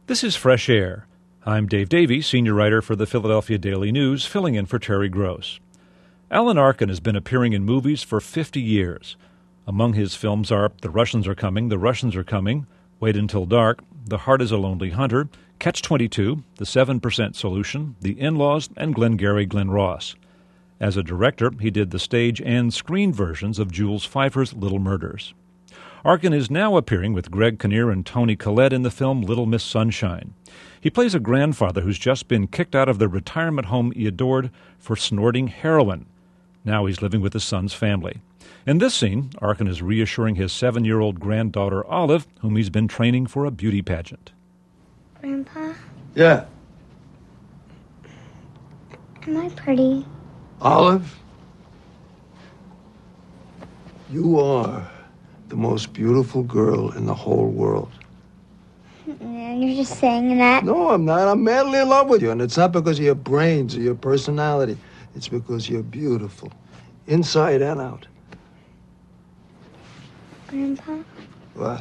This is Fresh Air. I'm Dave Davey, senior writer for the Philadelphia Daily News, filling in for Terry Gross. Alan Arkin has been appearing in movies for 50 years. Among his films are The Russians Are Coming, The Russians Are Coming, Wait Until Dark, The Heart is a Lonely Hunter, Catch-22, The 7% Solution, The In-Laws, and Glengarry Glen Ross. As a director, he did the stage and screen versions of Jules Feiffer's Little Murders. Arkin is now appearing with Greg Kinnear and Toni Collette in the film Little Miss Sunshine. He plays a grandfather who's just been kicked out of the retirement home he adored for snorting heroin. Now he's living with his son's family. In this scene, Arkin is reassuring his 7-year-old granddaughter Olive, whom he's been training for a beauty pageant. Grandpa? Yeah. Am I pretty? Olive? You are the most beautiful girl in the whole world. You're just saying that? No, I'm not. I'm madly in love with you. And it's not because of your brains or your personality. It's because you're beautiful, inside and out. Grandpa? What?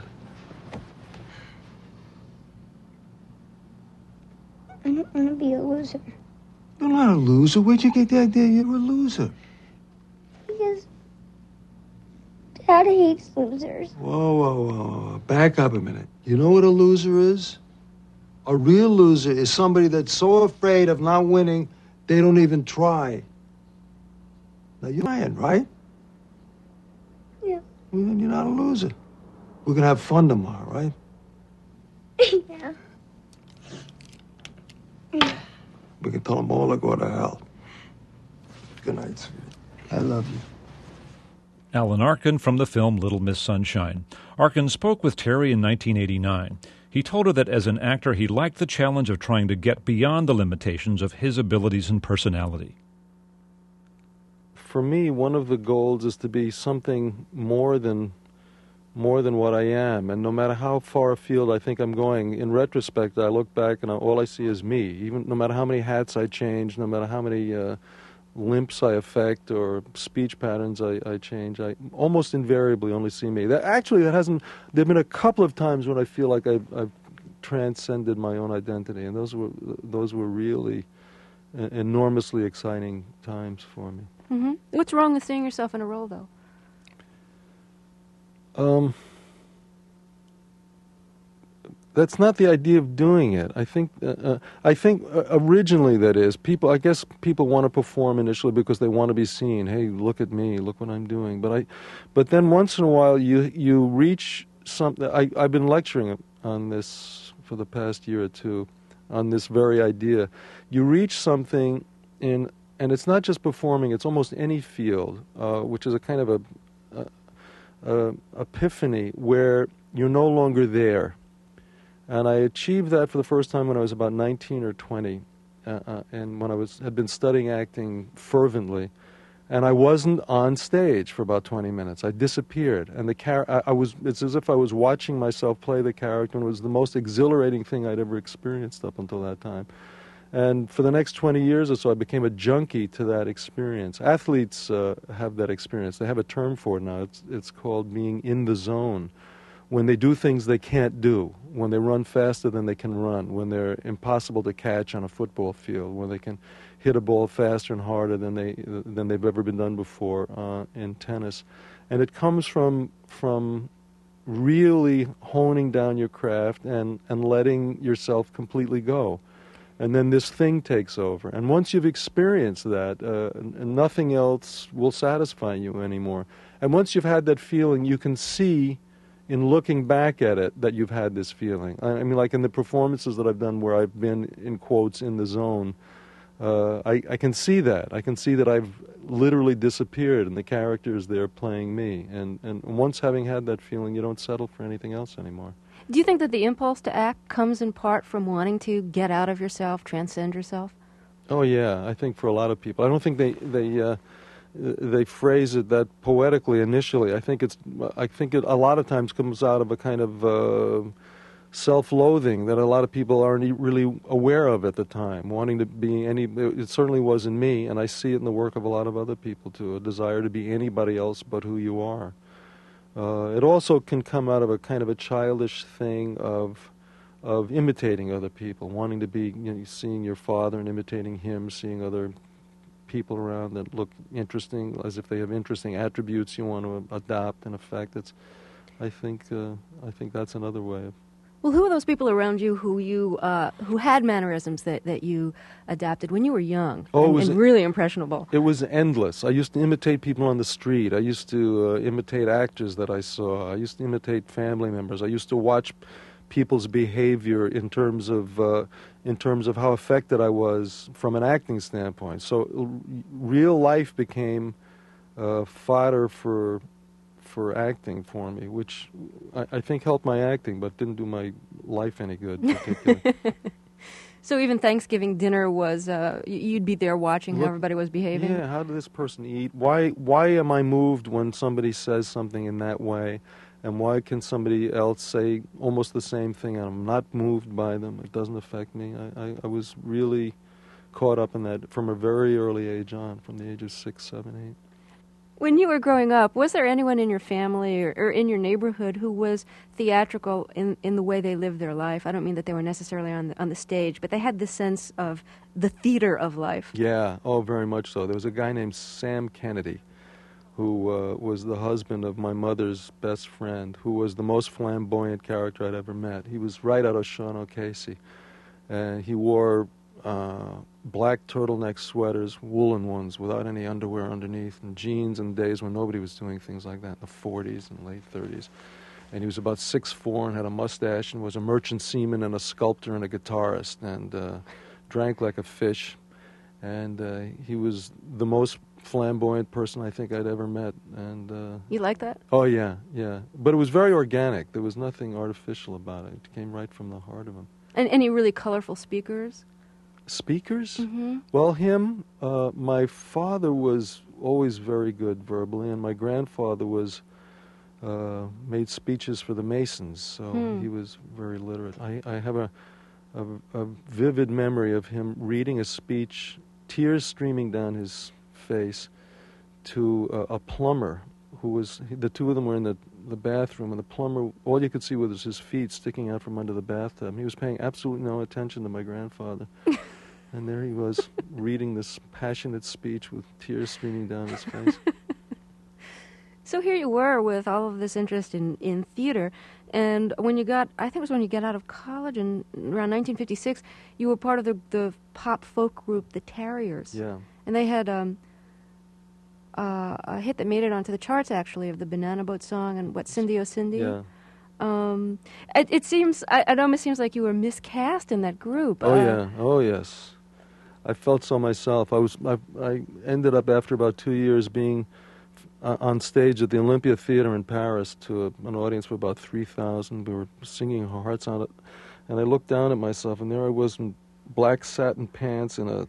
I don't want to be a loser. You're not a loser. Where'd you get the idea you're a loser? Because Dad hates losers. Whoa. Back up a minute. You know what a loser is? A real loser is somebody that's so afraid of not winning, they don't even try. Now, you're lying, right? Yeah. Well, then you're not a loser. We're going to have fun tomorrow, right? Yeah. We can tell them all to go to hell. Good night, sweetie. I love you. Alan Arkin from the film Little Miss Sunshine. Arkin spoke with Terry in 1989. He told her that as an actor, he liked the challenge of trying to get beyond the limitations of his abilities and personality. For me, one of the goals is to be something more than what I am. And no matter how far afield I think I'm going, in retrospect, I look back and all I see is me. Even no matter how many hats I change, no matter how many limps I affect or speech patterns I change, I almost invariably only see me. There have been a couple of times when I feel like I've transcended my own identity, and those were really enormously exciting times for me. Mm-hmm. What's wrong with seeing yourself in a role, though? That's not the idea of doing it. I think originally, that is, I guess people want to perform initially because they want to be seen. Hey, look at me, look what I'm doing. But then once in a while you reach something. I've been lecturing on this for the past year or two, on this very idea. You reach something and it's not just performing. It's almost any field, which is a kind of a epiphany where you're no longer there. And I achieved that for the first time when I was about 19 or 20, and when I had been studying acting fervently, and I wasn't on stage for about 20 minutes. I disappeared, and it's as if I was watching myself play the character, and it was the most exhilarating thing I'd ever experienced up until that time. And for the next 20 years or so, I became a junkie to that experience. Athletes have that experience. They have a term for it now. It's called being in the zone. When they do things they can't do, when they run faster than they can run, when they're impossible to catch on a football field, when they can hit a ball faster and harder than they've ever been done before in tennis. And it comes from really honing down your craft and letting yourself completely go. And then this thing takes over. And once you've experienced that, nothing else will satisfy you anymore. And once you've had that feeling, you can see in looking back at it that you've had this feeling. I mean, like in the performances that I've done where I've been, in quotes, in the zone, I can see that. I can see that I've literally disappeared and the character is there playing me. And once having had that feeling, you don't settle for anything else anymore. Do you think that the impulse to act comes in part from wanting to get out of yourself, transcend yourself? Oh, yeah, I think for a lot of people. I don't think they phrase it that poetically initially. I think it a lot of times comes out of a kind of self-loathing that a lot of people aren't really aware of at the time, wanting to be it certainly was in me, and I see it in the work of a lot of other people too, a desire to be anybody else but who you are. It also can come out of a kind of a childish thing of of imitating other people, wanting to be, seeing your father and imitating him, seeing other people around that look interesting, as if they have interesting attributes you want to adopt. In effect, I think that's another way of. Well, who are those people around you who had mannerisms that you adapted when you were young and really impressionable? It was endless. I used to imitate people on the street. I used to imitate actors that I saw. I used to imitate family members. I used to watch people's behavior in terms of how affected I was from an acting standpoint. So real life became fodder for acting for me, which I think helped my acting, but didn't do my life any good particularly. So even Thanksgiving dinner was, you'd be there watching how everybody was behaving? Yeah, how did this person eat? Why am I moved when somebody says something in that way? And why can somebody else say almost the same thing and I'm not moved by them? It doesn't affect me. I was really caught up in that from a very early age on, from the age of 6, 7, 8. When you were growing up, was there anyone in your family or in your neighborhood who was theatrical in the way they lived their life? I don't mean that they were necessarily on the stage, but they had this sense of the theater of life. Yeah, very much so. There was a guy named Sam Kennedy who was the husband of my mother's best friend, who was the most flamboyant character I'd ever met. He was right out of Sean O'Casey. And he wore black turtleneck sweaters, woolen ones, without any underwear underneath, and jeans in days when nobody was doing things like that, in the 40s and late 30s. And he was about 6'4" and had a mustache and was a merchant seaman and a sculptor and a guitarist and drank like a fish. And he was the most flamboyant person I think I'd ever met. And you like that? Oh, yeah. But it was very organic. There was nothing artificial about it. It came right from the heart of him. And any really colorful speakers? Speakers? Mm-hmm. Well, him, my father was always very good verbally, and my grandfather was made speeches for the Masons, so he was very literate. I have a vivid memory of him reading a speech, tears streaming down his face, to a plumber who was, the two of them were in the bathroom, and the plumber, all you could see was his feet sticking out from under the bathtub. He was paying absolutely no attention to my grandfather. And there he was, reading this passionate speech with tears streaming down his face. So here you were with all of this interest in theater, and when you got, I think it was when you got out of college in around 1956, you were part of the pop folk group, the Terriers. Yeah. And they had a hit that made it onto the charts, actually, of the Banana Boat song and what, Cindy Oh Cindy? Yeah. It seems, it almost seems like you were miscast in that group. Oh yes. I felt so myself. I ended up after about 2 years being on stage at the Olympia Theater in Paris to an audience of about 3,000. We were singing our hearts out, and I looked down at myself, and there I was in black satin pants and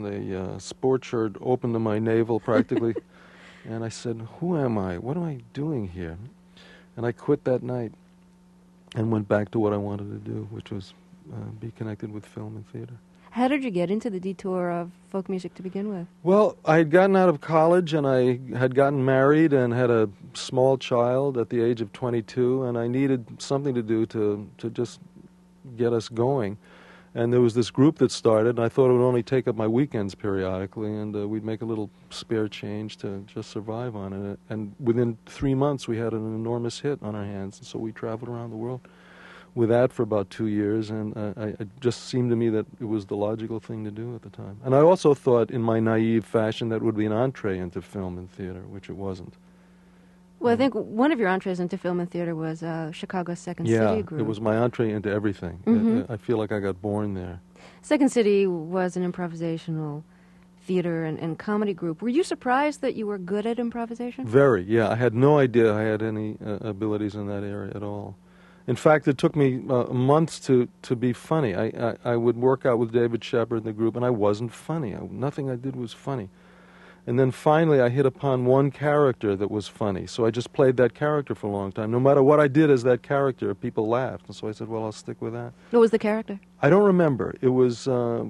a sport shirt open to my navel practically. And I said, "Who am I? What am I doing here?" And I quit that night and went back to what I wanted to do, which was be connected with film and theater. How did you get into the detour of folk music to begin with? Well, I had gotten out of college, and I had gotten married and had a small child at the age of 22, and I needed something to do to just get us going. And there was this group that started, and I thought it would only take up my weekends periodically, and we'd make a little spare change to just survive on it. And within 3 months, we had an enormous hit on our hands, and so we traveled around the world with that for about 2 years, and it just seemed to me that it was the logical thing to do at the time. And I also thought, in my naive fashion, that it would be an entree into film and theater, which it wasn't. Well, I think one of your entrees into film and theater was Chicago's Second City group. Yeah, it was my entree into everything. Mm-hmm. I feel like I got born there. Second City was an improvisational theater and comedy group. Were you surprised that you were good at improvisation? Very, yeah. I had no idea I had any abilities in that area at all. In fact, it took me months to be funny. I would work out with David Shepard in the group, and I wasn't funny. Nothing I did was funny. And then finally I hit upon one character that was funny, so I just played that character for a long time. No matter what I did as that character, people laughed, and so I said, well, I'll stick with that. What was the character? I don't remember. It was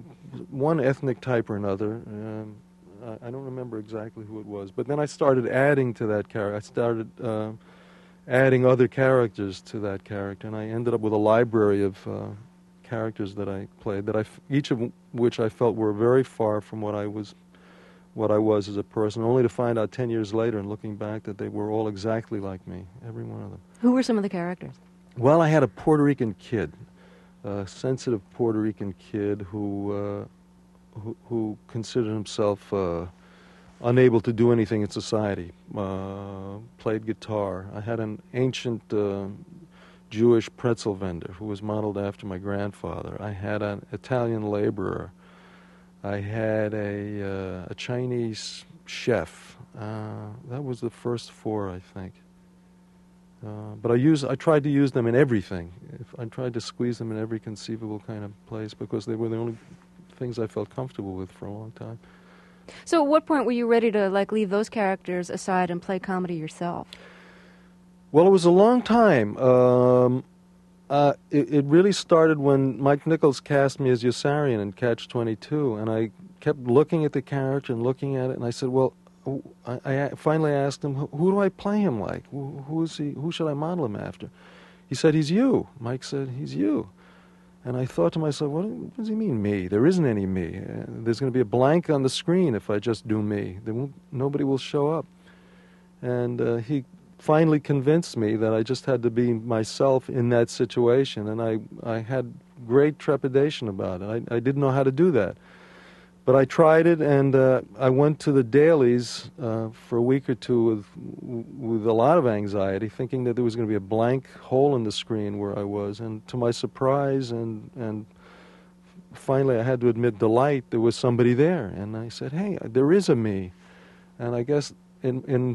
one ethnic type or another. I don't remember exactly who it was. But then I started adding to that character. I started adding other characters to that character, and I ended up with a library of characters that I played, each of which I felt were very far from what I was as a person, only to find out 10 years later and looking back that they were all exactly like me, every one of them. Who were some of the characters? Well, I had a Puerto Rican kid, a sensitive Puerto Rican kid who considered himself unable to do anything in society, played guitar. I had an ancient Jewish pretzel vendor who was modeled after my grandfather. I had an Italian laborer. I had a Chinese chef. That was the first four, I think. But I tried to use them in everything. I tried to squeeze them in every conceivable kind of place because they were the only things I felt comfortable with for a long time. So at what point were you ready to leave those characters aside and play comedy yourself? Well, it was a long time. It really started when Mike Nichols cast me as Yossarian in Catch-22, and I kept looking at the character and looking at it, and I said, well, I finally asked him, who do I play him like? Who is he? Who should I model him after? He said, he's you. Mike said, he's you. And I thought to myself, what does he mean, me? There isn't any me. There's going to be a blank on the screen if I just do me. Nobody will show up. And he finally convinced me that I just had to be myself in that situation, and I had great trepidation about it. I didn't know how to do that. But I tried it, and I went to the dailies for a week or two with a lot of anxiety, thinking that there was going to be a blank hole in the screen where I was. And to my surprise and finally I had to admit delight, there was somebody there. And I said, hey, there is a me. And I guess in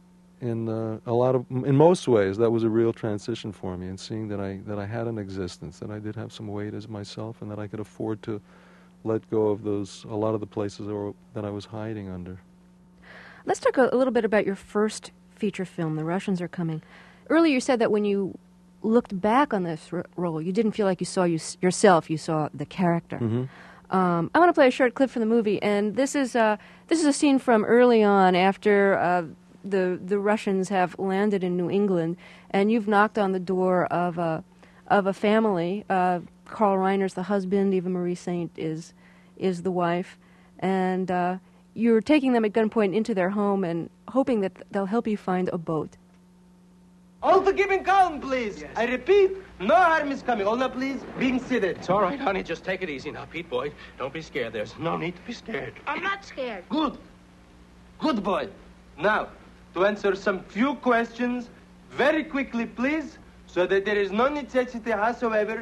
most ways that was a real transition for me, in seeing that I had an existence, that I did have some weight as myself, and that I could afford to let go of a lot of the places that I was hiding under. Let's talk a little bit about your first feature film, The Russians Are Coming. Earlier you said that when you looked back on this role, you didn't feel like you saw yourself, you saw the character. Mm-hmm. I want to play a short clip from the movie, and this is a scene from early on after the Russians have landed in New England, and you've knocked on the door of a family. Carl Reiner's the husband, Eva Marie Saint is the wife, and you're taking them at gunpoint into their home and hoping that they'll help you find a boat. All to keep in calm, please. Yes. I repeat, no harm is coming. All now, please, being seated. It's all right, honey. Just take it easy now, Pete, boy. Don't be scared. There's no need to be scared. I'm not scared. Good. Good boy. Now, to answer some few questions very quickly, please, so that there is no necessity whatsoever.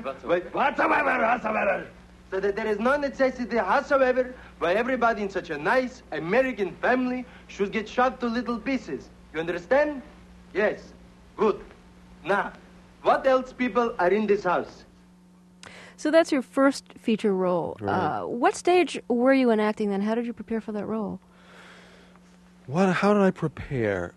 So that there is no necessity whatsoever why everybody in such a nice American family should get shot to little pieces. You understand? Yes. Good. Now, what else people are in this house? So that's your first feature role. Right. What stage were you in acting then? How did you prepare for that role? How did I prepare?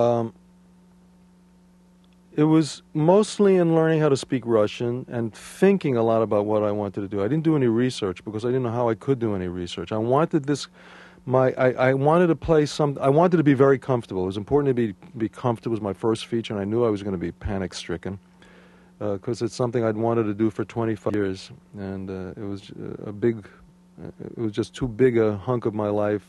It was mostly in learning how to speak Russian and thinking a lot about what I wanted to do. I didn't do any research because I didn't know how I could do any research. I wanted this. I wanted to play some. I wanted to be very comfortable. It was important to be comfortable. It was my first feature, and I knew I was going to be panic-stricken because it's something I'd wanted to do for 25 years, and it was It was just too big a hunk of my life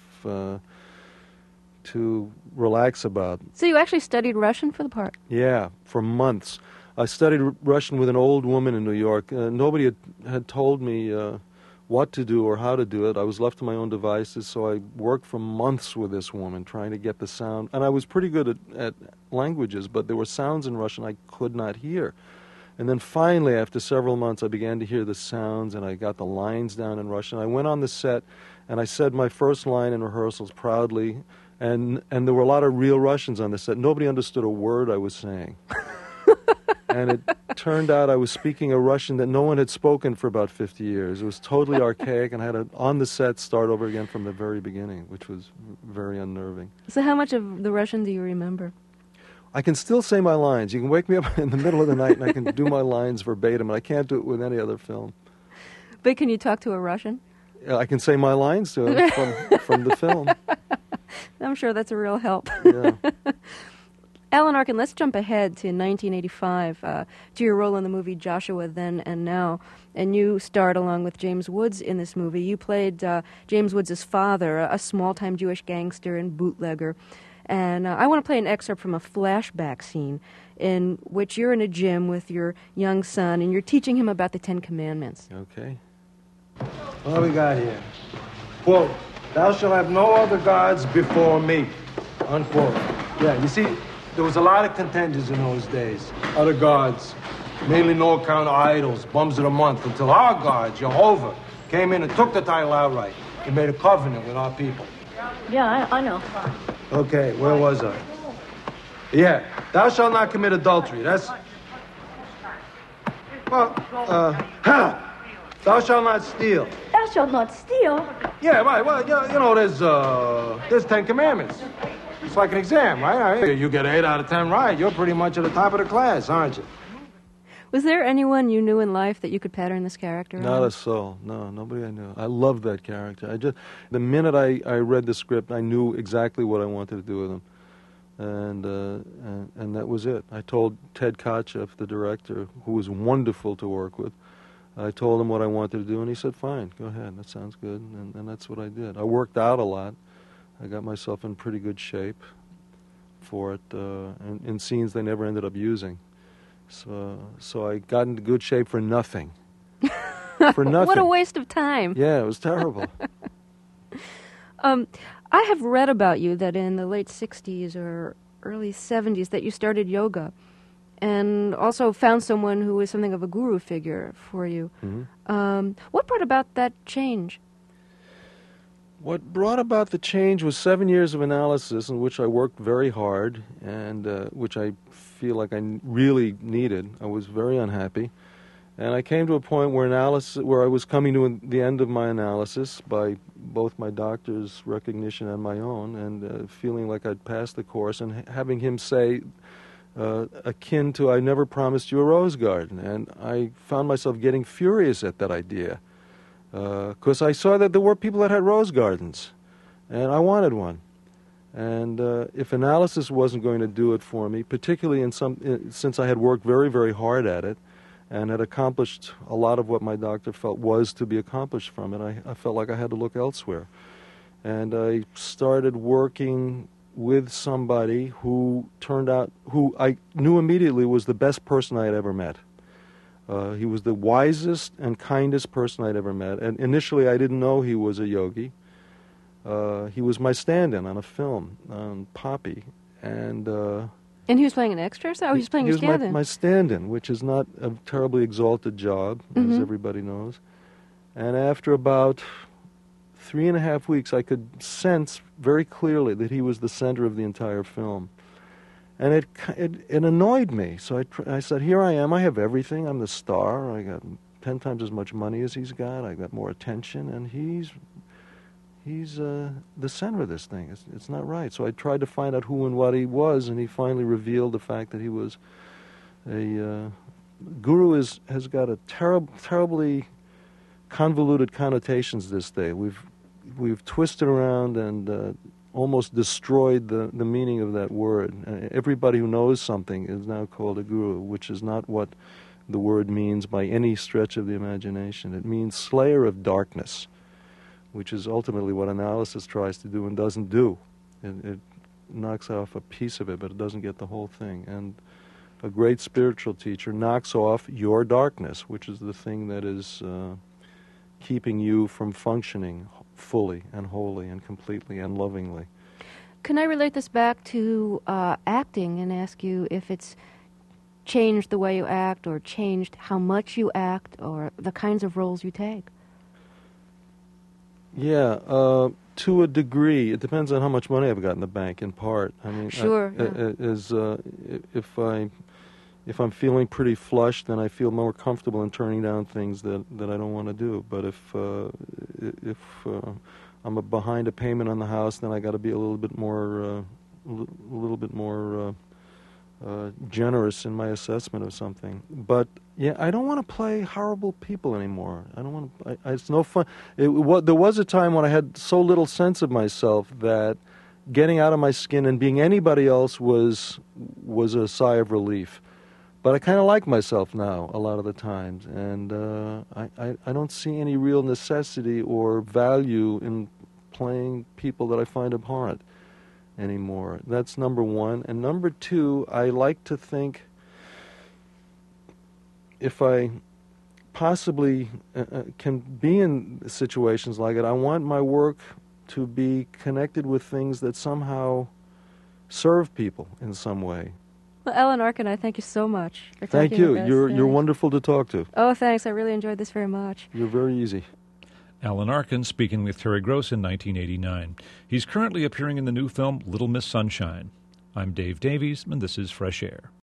to relax about. So you actually studied Russian for the part? Yeah, for months. I studied Russian with an old woman in New York. Nobody had told me what to do or how to do it. I was left to my own devices, so I worked for months with this woman trying to get the sound. And I was pretty good at languages, but there were sounds in Russian I could not hear. And then finally, after several months, I began to hear the sounds, and I got the lines down in Russian. I went on the set, and I said my first line in rehearsals proudly, and there were a lot of real Russians on the set. Nobody understood a word I was saying. And it turned out I was speaking a Russian that no one had spoken for about 50 years. It was totally archaic, and I had to, on the set, start over again from the very beginning, which was very unnerving. So how much of the Russian do you remember? I can still say my lines. You can wake me up in the middle of the night, and I can do my lines verbatim, and I can't do it with any other film. But can you talk to a Russian? I can say my lines to him from the film. I'm sure that's a real help. Yeah. Alan Arkin, let's jump ahead to 1985, to your role in the movie Joshua Then and Now. And you starred along with James Woods in this movie. You played James Woods' father, a small-time Jewish gangster and bootlegger. And I want to play an excerpt from a flashback scene in which you're in a gym with your young son and you're teaching him about the Ten Commandments. Okay. What do we got here? Quote, thou shalt have no other gods before me. Unquote. Yeah, you see, there was a lot of contenders in those days. Other gods, mainly no-account idols, bums of the month, until our God, Jehovah, came in and took the title outright. He made a covenant with our people. Yeah, I know. Okay, where was I? Yeah, thou shalt not commit adultery. That's... Well, thou shalt not steal. Thou shalt not steal. Yeah, right. Well, you know, there's 10 commandments. It's like an exam, right? You get 8 out of 10 right, you're pretty much at the top of the class, aren't you? Was there anyone you knew in life that you could pattern this character Not on? a soul. No, nobody I knew. I loved that character. The minute I read the script, I knew exactly what I wanted to do with him. And that was it. I told Ted Kotcheff, the director, who was wonderful to work with, I told him what I wanted to do, and he said, fine, go ahead, that sounds good. And that's what I did. I worked out a lot. I got myself in pretty good shape for it, in scenes they never ended up using. So I got into good shape for nothing. For nothing. What a waste of time. Yeah, it was terrible. I have read about you that in the late 60s or early 70s that you started yoga and also found someone who was something of a guru figure for you. Mm-hmm. What brought about that change? What brought about the change was 7 years of analysis in which I worked very hard and which I feel like I really needed. I was very unhappy. And I came to a point where I was coming to the end of my analysis by both my doctor's recognition and my own, and feeling like I'd passed the course, and having him say, akin to, I never promised you a rose garden. And I found myself getting furious at that idea, because I saw that there were people that had rose gardens, and I wanted one. And if analysis wasn't going to do it for me, particularly since I had worked very, very hard at it, and had accomplished a lot of what my doctor felt was to be accomplished from it, I felt like I had to look elsewhere. And I started working with somebody who I knew immediately was the best person I had ever met. He was the wisest and kindest person I'd ever met. And initially I didn't know he was a yogi. He was my stand-in on a film, on Poppy. And he was playing an extra? So he was playing your stand-in? He was my stand-in, which is not a terribly exalted job, as everybody knows. And after about 3.5 weeks, I could sense very clearly that he was the center of the entire film. And it annoyed me. So I said, here I am, I have everything, I'm the star, I got 10 times as much money as he's got, I got more attention, and he's the center of this thing. It's not right. So I tried to find out who and what he was, and he finally revealed the fact that he was a guru. Has got a terribly convoluted connotations this day. We've twisted around and almost destroyed the meaning of that word. Everybody who knows something is now called a guru, which is not what the word means by any stretch of the imagination. It means slayer of darkness, which is ultimately what analysis tries to do and doesn't do. It knocks off a piece of it, but it doesn't get the whole thing. And a great spiritual teacher knocks off your darkness, which is the thing that is keeping you from functioning fully and wholly and completely and lovingly. Can I relate this back to acting and ask you if it's changed the way you act or changed how much you act or the kinds of roles you take? Yeah, to a degree. It depends on how much money I've got in the bank, in part. I mean, sure. If I'm feeling pretty flush, then I feel more comfortable in turning down things that I don't want to do. But if I'm behind a payment on the house, then I got to be a little bit more generous in my assessment of something. But yeah, I don't want to play horrible people anymore. I don't want to. It's no fun. There was a time when I had so little sense of myself that getting out of my skin and being anybody else was a sigh of relief. But I kind of like myself now a lot of the times, and I don't see any real necessity or value in playing people that I find abhorrent anymore. That's number one. And number two, I like to think if I possibly can be in situations like it, I want my work to be connected with things that somehow serve people in some way. Well, Alan Arkin, I thank you so much for Thank talking you. with us. You're wonderful to talk to. Oh, thanks. I really enjoyed this very much. You're very easy. Alan Arkin speaking with Terry Gross in 1989. He's currently appearing in the new film Little Miss Sunshine. I'm Dave Davies, and this is Fresh Air.